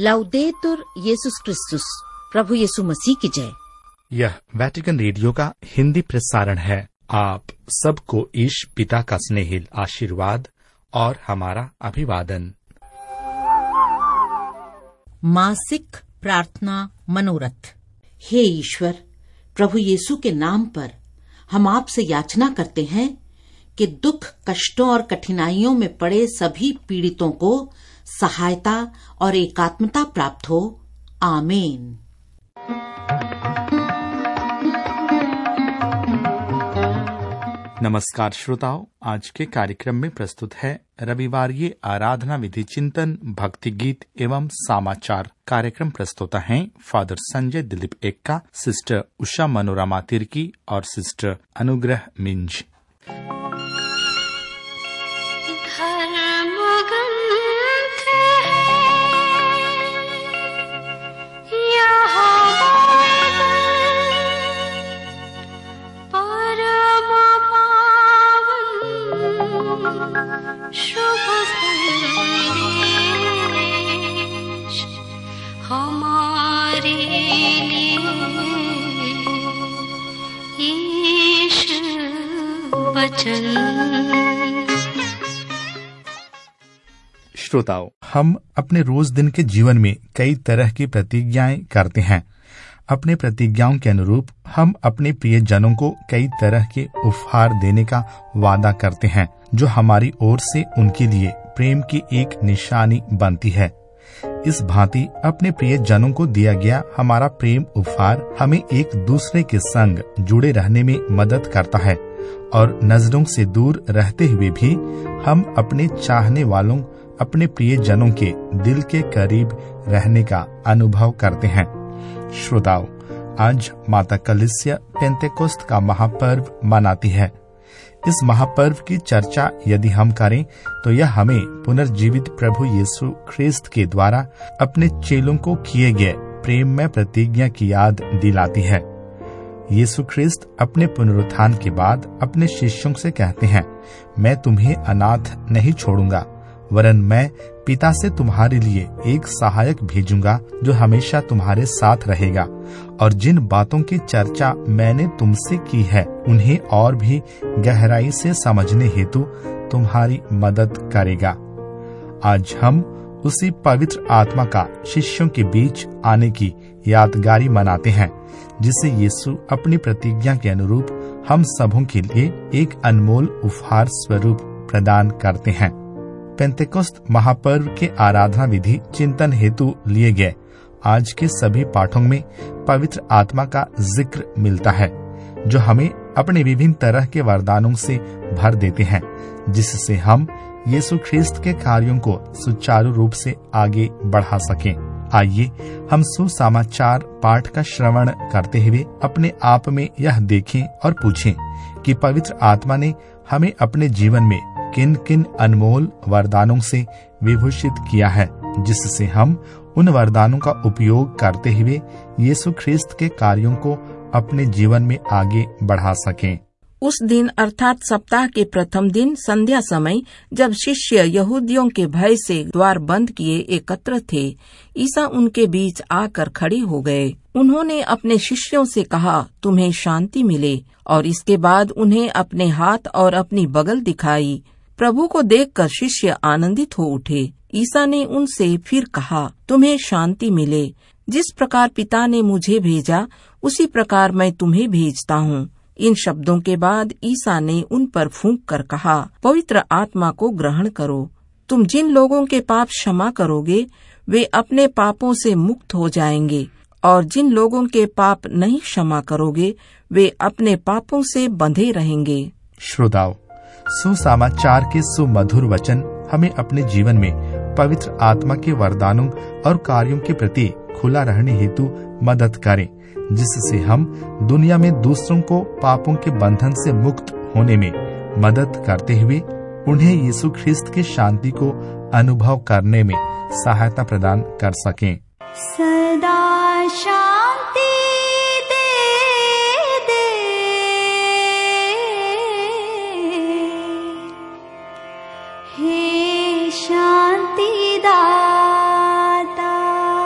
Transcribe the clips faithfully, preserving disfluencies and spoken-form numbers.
लाउदेतुर येसुस क्रिस्तुस, प्रभु यीशु मसीह की जय। यह वेटिकन रेडियो का हिंदी प्रसारण है। आप सबको ईश पिता का स्नेहिल आशीर्वाद और हमारा अभिवादन। मासिक प्रार्थना मनोरथ। हे ईश्वर, प्रभु यीशु के नाम पर हम आपसे याचना करते हैं कि दुख, कष्टों और कठिनाइयों में पड़े सभी पीड़ितों को सहायता और एकात्मता प्राप्त हो। आमीन। नमस्कार श्रोताओ, आज के कार्यक्रम में प्रस्तुत है रविवारीय आराधना विधि चिंतन, भक्ति गीत एवं समाचार। कार्यक्रम प्रस्तुता हैं फादर संजय दिलीप एक्का, सिस्टर उषा मनोरमा तिर्की और सिस्टर अनुग्रह मिंज। श्रोताओ, हम अपने रोज दिन के जीवन में कई तरह की प्रतिज्ञाएं करते हैं। अपने प्रतिज्ञाओं के अनुरूप हम अपने प्रिय जनों को कई तरह के उपहार देने का वादा करते हैं, जो हमारी ओर से उनके लिए प्रेम की एक निशानी बनती है। इस भांति अपने प्रिय जनों को दिया गया हमारा प्रेम उपहार हमें एक दूसरे के संग जुड़े रहने में मदद करता है और नजरों से दूर रहते हुए भी हम अपने चाहने वालों, अपने प्रिय जनों के दिल के करीब रहने का अनुभव करते हैं। श्रोताओ, आज माता कलीसिया पेंतेकोस्त का महापर्व मनाती है। इस महापर्व की चर्चा यदि हम करें तो यह हमें पुनर्जीवित प्रभु यीशु ख्रिस्त के द्वारा अपने चेलों को किए गए प्रेम में प्रतिज्ञा की याद दिलाती है। यीशु ख्रिस्त अपने पुनरुत्थान के बाद अपने शिष्यों से कहते हैं, मैं तुम्हें अनाथ नहीं छोड़ूंगा, वरन मैं पिता से तुम्हारे लिए एक सहायक भेजूंगा जो हमेशा तुम्हारे साथ रहेगा और जिन बातों की चर्चा मैंने तुमसे की है उन्हें और भी गहराई से समझने हेतु तुम्हारी मदद करेगा। आज हम उसी पवित्र आत्मा का शिष्यों के बीच आने की यादगारी मनाते हैं, जिसे यीशु अपनी प्रतिज्ञा के अनुरूप हम सबों के लिए एक अनमोल उपहार स्वरूप प्रदान करते हैं। पेंतेकोस्त महापर्व के आराधना विधि चिंतन हेतु लिए गए आज के सभी पाठों में पवित्र आत्मा का जिक्र मिलता है, जो हमें अपने विभिन्न तरह के वरदानों से भर देते हैं, जिससे हम यीशु ख्रिस्त के कार्यों को सुचारू रूप से आगे बढ़ा सकें। आइए हम सुसमाचार पाठ का श्रवण करते हुए अपने आप में यह देखें और पूछें कि पवित्र आत्मा ने हमें अपने जीवन में किन किन अनमोल वरदानों से विभूषित किया है, जिससे हम उन वरदानों का उपयोग करते हुए यीशु ख्रिस्त के कार्यों को अपने जीवन में आगे बढ़ा सकें। उस दिन अर्थात सप्ताह के प्रथम दिन संध्या समय, जब शिष्य यहूदियों के भय से द्वार बंद किए एकत्र थे, ईसा उनके बीच आकर खड़े हो गए। उन्होंने अपने शिष्यों से कहा, तुम्हें शांति मिले, और इसके बाद उन्हें अपने हाथ और अपनी बगल दिखाई। प्रभु को देखकर शिष्य आनंदित हो उठे। ईसा ने उनसे फिर कहा, तुम्हें शांति मिले। जिस प्रकार पिता ने मुझे भेजा, उसी प्रकार मैं तुम्हें भेजता हूँ। इन शब्दों के बाद ईसा ने उन पर फूंक कर कहा, पवित्र आत्मा को ग्रहण करो। तुम जिन लोगों के पाप क्षमा करोगे, वे अपने पापों से मुक्त हो जाएंगे, और जिन लोगों के पाप नहीं क्षमा करोगे, वे अपने पापों से बंधे रहेंगे। श्रोताओ, सुसमाचार के सुमधुर वचन हमें अपने जीवन में पवित्र आत्मा के वरदानों और कार्यों के प्रति खुला रहने हेतु मदद करें, जिससे हम दुनिया में दूसरों को पापों के बंधन से मुक्त होने में मदद करते हुए उन्हें यीशु ख्रिस्त की शांति को अनुभव करने में सहायता प्रदान कर सकें। सदा शांति दे दे, हे शांति दाता।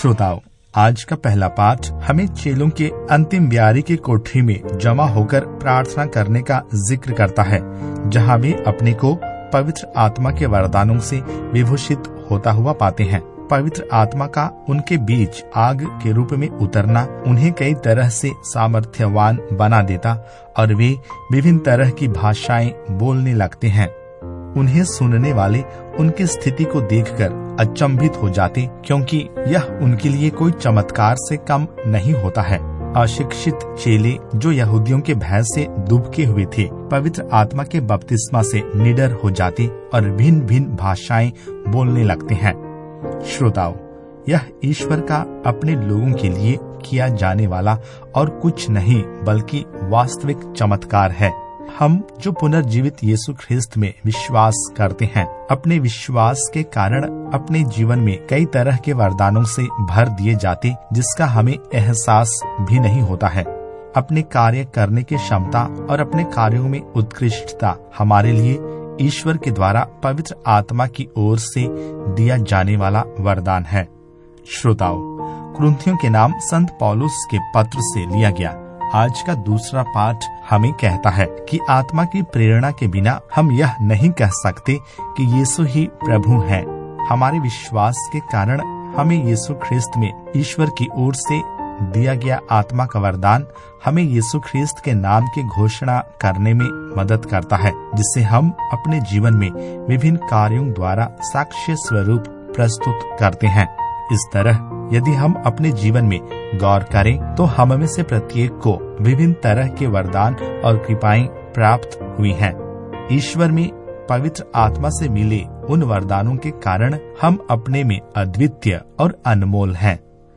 श्रोताओ, आज का पहला पाठ हमें चेलों के अंतिम ब्यारी की कोठरी में जमा होकर प्रार्थना करने का जिक्र करता है, जहाँ वे अपने को पवित्र आत्मा के वरदानों से विभूषित होता हुआ पाते हैं। पवित्र आत्मा का उनके बीच आग के रूप में उतरना उन्हें कई तरह से सामर्थ्यवान बना देता और वे विभिन्न तरह की भाषाएं बोलने लगते हैं। उन्हें सुनने वाले उनकी स्थिति को देखकर अचंभित हो जाते, क्योंकि यह उनके लिए कोई चमत्कार से कम नहीं होता है। अशिक्षित चेले जो यहूदियों के भय से दुबके हुए थे, पवित्र आत्मा के बपतिस्मा से निडर हो जाते और भिन्न भिन्न भाषाएं बोलने लगते हैं। श्रोताओ, यह ईश्वर का अपने लोगों के लिए किया जाने वाला और कुछ नहीं बल्कि वास्तविक चमत्कार है। हम जो पुनर्जीवित यीशु ख्रिस्त में विश्वास करते हैं, अपने विश्वास के कारण अपने जीवन में कई तरह के वरदानों से भर दिए जाते, जिसका हमें एहसास भी नहीं होता है। अपने कार्य करने की क्षमता और अपने कार्यों में उत्कृष्टता हमारे लिए ईश्वर के द्वारा पवित्र आत्मा की ओर से दिया जाने वाला वरदान है। श्रोताओ, कुरिन्थियों के नाम संत पौलुस के पत्र से लिया गया आज का दूसरा पाठ हमें कहता है कि आत्मा की प्रेरणा के बिना हम यह नहीं कह सकते कि यीशु ही प्रभु है। हमारे विश्वास के कारण हमें यीशु ख्रिस्त में ईश्वर की ओर से दिया गया आत्मा का वरदान हमें यीशु ख्रिस्त के नाम की घोषणा करने में मदद करता है, जिससे हम अपने जीवन में विभिन्न कार्यों द्वारा साक्ष्य स्वरूप प्रस्तुत करते हैं। इस तरह यदि हम अपने जीवन में गौर करें तो हम में से प्रत्येक को विभिन्न तरह के वरदान और कृपाएं प्राप्त हुई हैं। ईश्वर में पवित्र आत्मा से मिले उन वरदानों के कारण हम अपने में अद्वितीय और अनमोल हैं।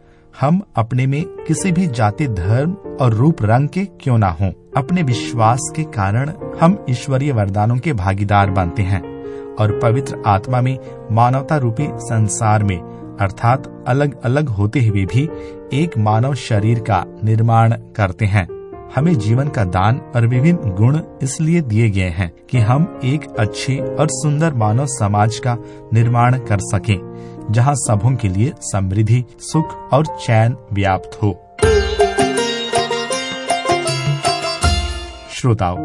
हम अपने में किसी भी जाति, धर्म और रूप रंग के क्यों ना हों, अपने विश्वास के कारण हम ईश्वरीय वरदानों के भागीदार बनते हैं और पवित्र आत्मा में मानवता रूपी संसार में अर्थात अलग अलग होते हुए भी एक मानव शरीर का निर्माण करते हैं। हमें जीवन का दान और विभिन्न गुण इसलिए दिए गए हैं कि हम एक अच्छे और सुंदर मानव समाज का निर्माण कर सकें, जहां सबों के लिए समृद्धि, सुख और चैन व्याप्त हो। श्रोताओ,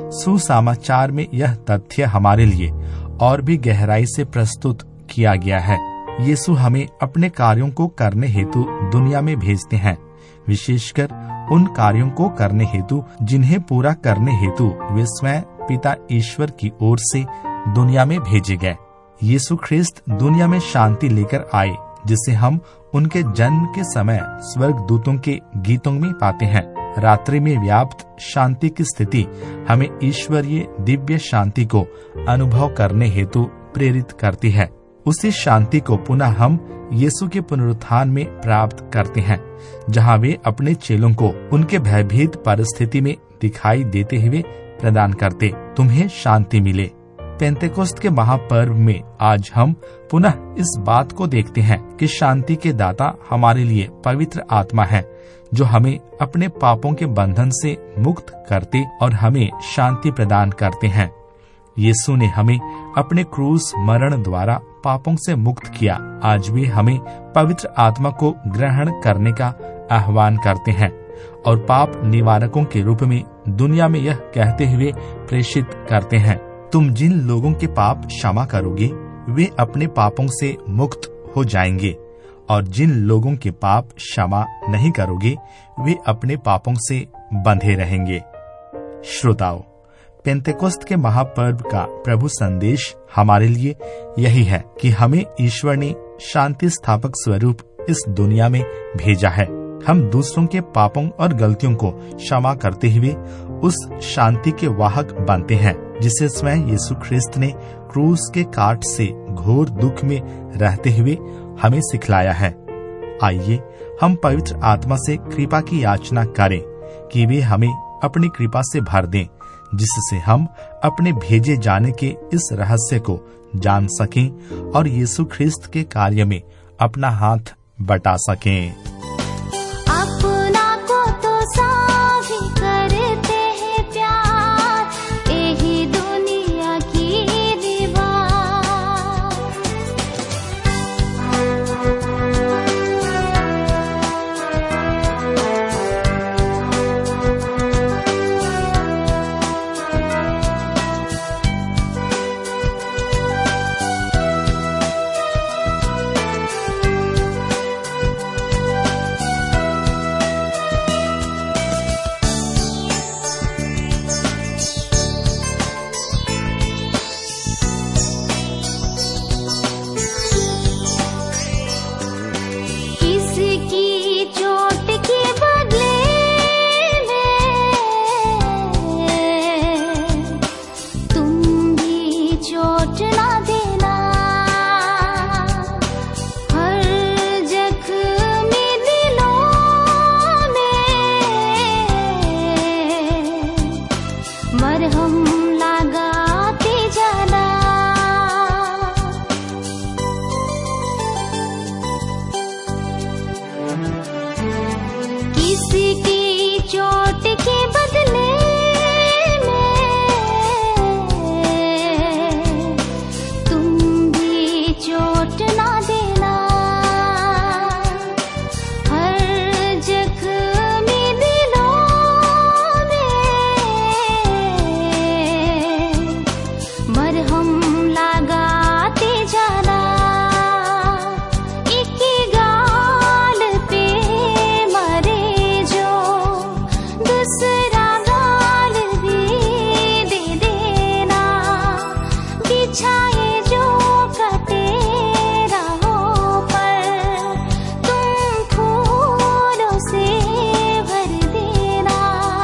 सुसमाचार में यह तथ्य हमारे लिए और भी गहराई से प्रस्तुत किया गया है। यीशु हमें अपने कार्यों को करने हेतु दुनिया में भेजते हैं, विशेषकर उन कार्यों को करने हेतु जिन्हें पूरा करने हेतु वे स्वयं पिता ईश्वर की ओर से दुनिया में भेजे गए। यीशु ख्रिस्त दुनिया में शांति लेकर आए, जिसे हम उनके जन्म के समय स्वर्ग दूतों के गीतों में पाते हैं। रात्रि में व्याप्त शांति की स्थिति हमें ईश्वरीय दिव्य शांति को अनुभव करने हेतु प्रेरित करती है। उसी शांति को पुनः हम यीशु के पुनरुत्थान में प्राप्त करते हैं, जहां वे अपने चेलों को उनके भयभीत परिस्थिति में दिखाई देते हुए प्रदान करते, तुम्हें शांति मिले। पेंतेकोस्त के महापर्व में आज हम पुनः इस बात को देखते हैं कि शांति के दाता हमारे लिए पवित्र आत्मा है, जो हमें अपने पापों के बंधन से मुक्त करते और हमें शांति प्रदान करते हैं। यीशु ने हमें अपने क्रूस मरण द्वारा पापों से मुक्त किया। आज भी हमें पवित्र आत्मा को ग्रहण करने का आह्वान करते हैं और पाप निवारकों के रूप में दुनिया में यह कहते हुए प्रेषित करते हैं, तुम जिन लोगों के पाप क्षमा करोगे वे अपने पापों से मुक्त हो जाएंगे, और जिन लोगों के पाप क्षमा नहीं करोगे वे अपने पापों से बंधे रहेंगे। श्रोताओ, पेंतेकोस्त के महापर्व का प्रभु संदेश हमारे लिए यही है कि हमें ईश्वर ने शांति स्थापक स्वरूप इस दुनिया में भेजा है। हम दूसरों के पापों और गलतियों को क्षमा करते हुए उस शांति के वाहक बनते हैं, जिसे स्वयं यीशु ख्रिस्त ने क्रूस के काट से घोर दुख में रहते हुए हमें सिखलाया है। आइए हम पवित्र आत्मा से कृपा की याचना करें कि वे हमें अपनी कृपा से भर दें, जिससे हम अपने भेजे जाने के इस रहस्य को जान सकें और यीशु ख्रिस्त के कार्य में अपना हाथ बटा सकें। अपना को तो सभी करते हैं प्यार, यही दुनिया की दीवार। उसकी चोट के बदले में तुम भी चोट ना देना। हर जख्मी दिलों में मरहम लगाते जाना। एक गाल पे मरे जो दूसरा गाल भी दे देना। बिछाए जो कटे राहों पर तुम फूलों से भर देना।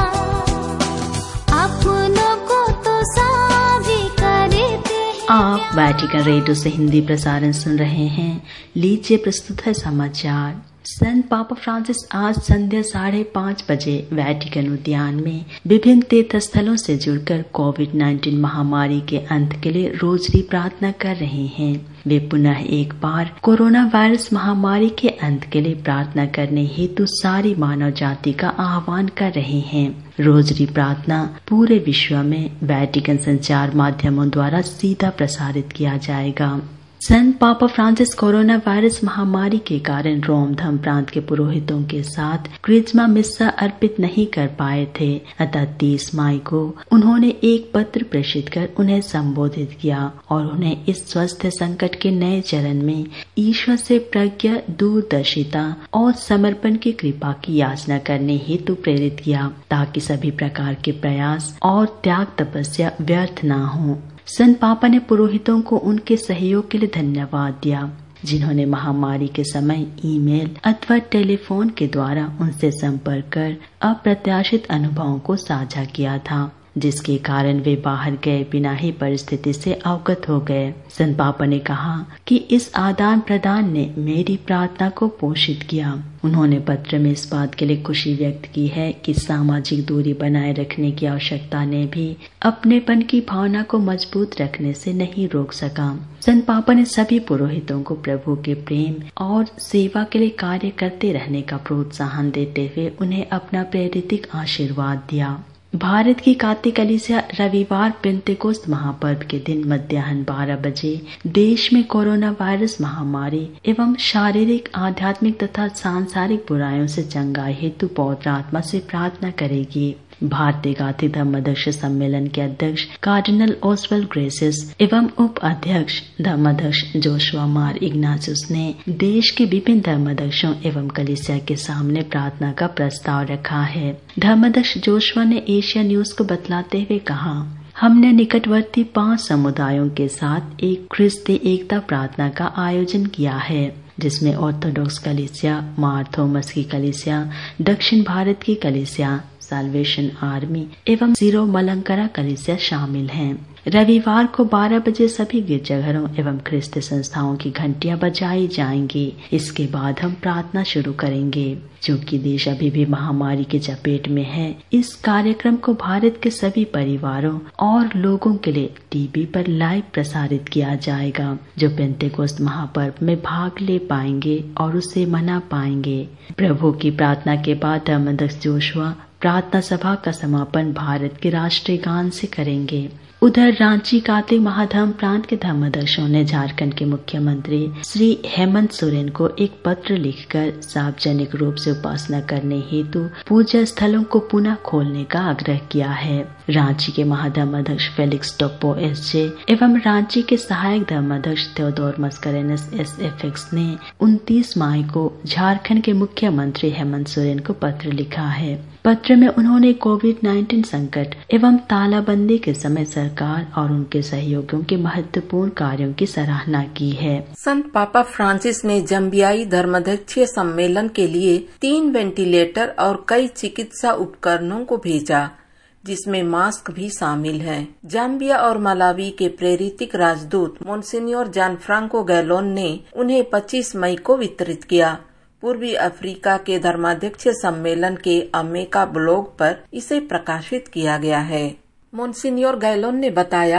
अपनों को तो साभी करते हैं। आप वैटिकन रेडियो से हिंदी प्रसारण सुन रहे हैं। लीजिए प्रस्तुत है समाचार। संत पापा फ्रांसिस आज संध्या साढ़े पाँच बजे वैटिकन उद्यान में विभिन्न तीर्थ स्थलों से जुड़कर कोविड नाइन्टीन महामारी के अंत के लिए रोजरी प्रार्थना कर रहे हैं। वे पुनः एक बार कोरोना वायरस महामारी के अंत के लिए प्रार्थना करने हेतु सारी मानव जाति का आह्वान कर रहे हैं। रोजरी प्रार्थना पूरे विश्व में वैटिकन संचार माध्यमों द्वारा सीधा प्रसारित किया जाएगा। संत पापा फ्रांसिस कोरोना वायरस महामारी के कारण रोम धर्म प्रांत के पुरोहितों के साथ क्रिस्मा मिस्सा अर्पित नहीं कर पाए थे, अतः तीस मई को उन्होंने एक पत्र प्रेषित कर उन्हें संबोधित किया और उन्हें इस स्वास्थ्य संकट के नए चरण में ईश्वर से प्रज्ञा, दूरदर्शिता और समर्पण की कृपा की याचना करने हेतु प्रेरित किया, ताकि सभी प्रकार के प्रयास और त्याग तपस्या व्यर्थ न हो। संत पापा ने पुरोहितों को उनके सहयोग के लिए धन्यवाद दिया, जिन्होंने महामारी के समय ईमेल अथवा टेलीफोन के द्वारा उनसे संपर्क कर अप्रत्याशित अनुभवों को साझा किया था, जिसके कारण वे बाहर गए बिना ही परिस्थिति से अवगत हो गए। संत पापा ने कहा कि इस आदान प्रदान ने मेरी प्रार्थना को पोषित किया। उन्होंने पत्र में इस बात के लिए खुशी व्यक्त की है कि सामाजिक दूरी बनाए रखने की आवश्यकता ने भी अपनेपन की भावना को मजबूत रखने से नहीं रोक सका। संत पापा ने सभी पुरोहितों को प्रभु के प्रेम और सेवा के लिए कार्य करते रहने का प्रोत्साहन देते हुए उन्हें अपना प्रेरित आशीर्वाद दिया। भारत की काती कलीसिया रविवार पेंतेकोस्त महापर्व के दिन मध्याह्न बारह बजे देश में कोरोना वायरस महामारी एवं शारीरिक, आध्यात्मिक तथा सांसारिक बुराइयों से चंगाई हेतु पवित्र आत्मा से प्रार्थना करेगी। भारतीय गाथी धर्माध्यक्ष सम्मेलन के अध्यक्ष कार्डिनल ओसवाल्ड ग्रेसिस एवं उप अध्यक्ष धर्माध्यक्ष जोशुआ मार इग्नासियस ने देश के विभिन्न धर्माध्यक्षों एवं कलीसिया के सामने प्रार्थना का प्रस्ताव रखा है। धर्माध्यक्ष जोशुआ ने एशिया न्यूज को बतलाते हुए कहा, हमने निकटवर्ती पांच समुदायों के साथ एक ख्रिस्ती एकता प्रार्थना का आयोजन किया है, जिसमें ऑर्थोडॉक्स कलीसिया, मार थॉमस की कलीसिया, दक्षिण भारत की कलीसिया, साल्वेशन आर्मी एवं जीरो मलंकरा कलीसिया शामिल हैं। रविवार को बारह बजे सभी गिरजाघरों एवं ख्रिस्ती संस्थाओं की घंटियां बजाई जाएंगी। इसके बाद हम प्रार्थना शुरू करेंगे। चूँकि देश अभी भी महामारी के चपेट में है, इस कार्यक्रम को भारत के सभी परिवारों और लोगों के लिए टीवी पर लाइव प्रसारित किया जाएगा, जो पेंतेकोस्त महापर्व में भाग ले पाएंगे और उसे मना पाएंगे। प्रभु की प्रार्थना के बाद धर्माध्यक्ष जोशुआ प्रार्थना सभा का समापन भारत के राष्ट्रीय गान से करेंगे। उधर रांची कातिक महाधर्म प्रांत के धर्माध्यक्षों ने झारखंड के मुख्यमंत्री श्री हेमंत सोरेन को एक पत्र लिखकर सार्वजनिक रूप से उपासना करने हेतु पूजा स्थलों को पुनः खोलने का आग्रह किया है। रांची के महाधर्माध्यक्ष फेलिक्स टोप्पो एस जे एवं रांची के सहायक धर्माध्यक्ष Theodore Mascarenhas S F X ने उनतीस मई को झारखंड के मुख्यमंत्री हेमंत सोरेन को पत्र लिखा है। पत्र में उन्होंने कोविड नाइन्टीन संकट एवं तालाबंदी के समय सरकार और उनके सहयोगियों के महत्वपूर्ण कार्यों की सराहना की है। संत पापा फ्रांसिस ने जम्बियाई धर्माध्यक्षीय सम्मेलन के लिए तीन वेंटिलेटर और कई चिकित्सा उपकरणों को भेजा, जिसमें मास्क भी शामिल हैं। जाम्बिया और मलावी के प्रेरितिक राजदूत मोनसिन्योर जानफ्रांको गैलोन ने उन्हें पच्चीस मई को वितरित किया। पूर्वी अफ्रीका के धर्माध्यक्षीय सम्मेलन के अमेका ब्लॉग पर इसे प्रकाशित किया गया है। मोनसिन्योर गैलोन ने बताया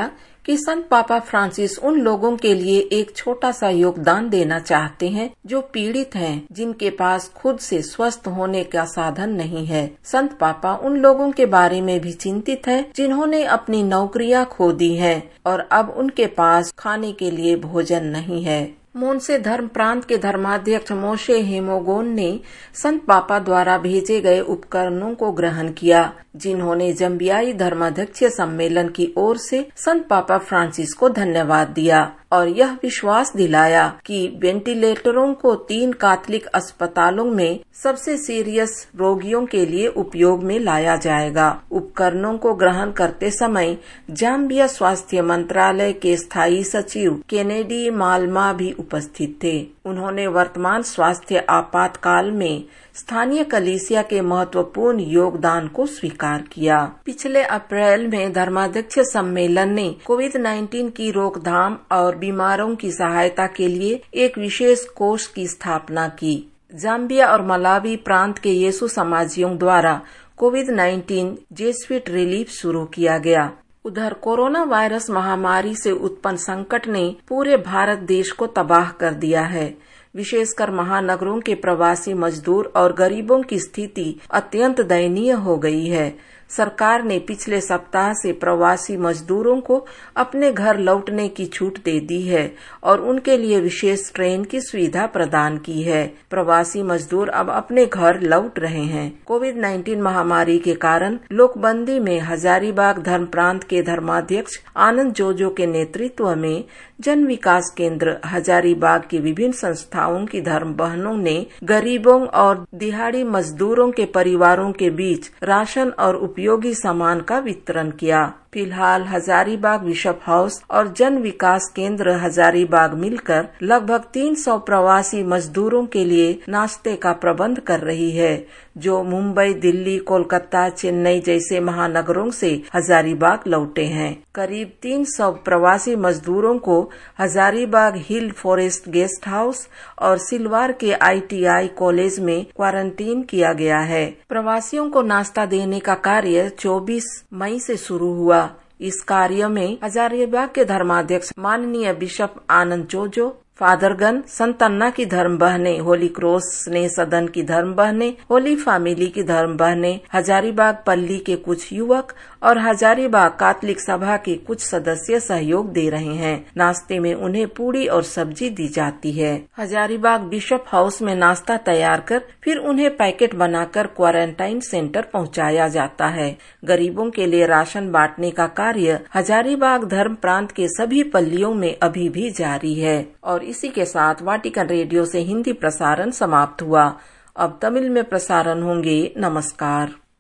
कि संत पापा फ्रांसिस उन लोगों के लिए एक छोटा सा योगदान देना चाहते हैं जो पीड़ित हैं, जिनके पास खुद से स्वस्थ होने का साधन नहीं है। संत पापा उन लोगों के बारे में भी चिंतित है जिन्होंने अपनी नौकरियां खो दी हैं और अब उनके पास खाने के लिए भोजन नहीं है। मोनसे धर्म प्रांत के धर्माध्यक्ष मोशे हेमोगोन ने संत पापा द्वारा भेजे गए उपकरणों को ग्रहण किया, जिन्होंने जम्बियाई धर्माध्यक्ष सम्मेलन की ओर से संत पापा फ्रांसिस को धन्यवाद दिया और यह विश्वास दिलाया कि वेंटिलेटरों को तीन कैथोलिक अस्पतालों में सबसे सीरियस रोगियों के लिए उपयोग में लाया जाएगा। उपकरणों को ग्रहण करते समय जाम्बिया स्वास्थ्य मंत्रालय के स्थायी सचिव केनेडी माल्मा भी उपस्थित थे। उन्होंने वर्तमान स्वास्थ्य आपातकाल में स्थानीय कलीसिया के महत्वपूर्ण योगदान को स्वीकार किया। पिछले अप्रैल में धर्माध्यक्ष सम्मेलन ने कोविड नाइन्टीन की रोकथाम और बीमारों की सहायता के लिए एक विशेष कोष की स्थापना की। जाम्बिया और मलावी प्रांत के येसु समाजियों द्वारा कोविड नाइन्टीन जेसुइट रिलीफ शुरू किया गया। उधर कोरोना वायरस महामारी से उत्पन्न संकट ने पूरे भारत देश को तबाह कर दिया है। विशेषकर महानगरों के प्रवासी मजदूर और गरीबों की स्थिति अत्यंत दयनीय हो गई है। सरकार ने पिछले सप्ताह से प्रवासी मजदूरों को अपने घर लौटने की छूट दे दी है और उनके लिए विशेष ट्रेन की सुविधा प्रदान की है। प्रवासी मजदूर अब अपने घर लौट रहे हैं। कोविड नाइन्टीन महामारी के कारण लोकबंदी में हजारीबाग धर्म प्रांत के धर्माध्यक्ष आनंद जोजो के नेतृत्व में जन विकास केंद्र हजारीबाग की विभिन्न संस्थाओं की धर्म बहनों ने गरीबों और दिहाड़ी मजदूरों के परिवारों के बीच राशन और उपयोगी सामान का वितरण किया। फिलहाल हजारीबाग बिशप हाउस और जन विकास केंद्र हजारीबाग मिलकर लगभग तीन सौ प्रवासी मजदूरों के लिए नाश्ते का प्रबंध कर रही है, जो मुंबई, दिल्ली, कोलकाता, चेन्नई जैसे महानगरों से हजारीबाग लौटे हैं। करीब तीन सौ प्रवासी मजदूरों को Hazaribagh hill forest guest house और सिलवार के आई टी आई कॉलेज में क्वारंटीन किया गया है। प्रवासियों को नाश्ता देने का कार्य चौबीस मई से शुरू हुआ। इस कार्य में हजारीबाग के धर्माध्यक्ष माननीय बिशप आनंद जोजो, फादरगन, संत अन्ना की धर्म बहने, होली क्रॉस स्नेह सदन की धर्म बहने, होली फैमिली की धर्म बहने, हजारीबाग पल्ली के कुछ युवक और हजारीबाग कैथोलिक सभा के कुछ सदस्य सहयोग दे रहे हैं। नाश्ते में उन्हें पूड़ी और सब्जी दी जाती है। हजारीबाग बिशप हाउस में नाश्ता तैयार कर फिर उन्हें पैकेट बनाकर क्वारंटाइन सेंटर पहुंचाया जाता है। गरीबों के लिए राशन बांटने का कार्य हजारीबाग धर्म प्रांत के सभी पल्लियों में अभी भी जारी है। और इसी के साथ वाटिकन रेडियो से हिंदी प्रसारण समाप्त हुआ। अब तमिल में प्रसारण होंगे। नमस्कार।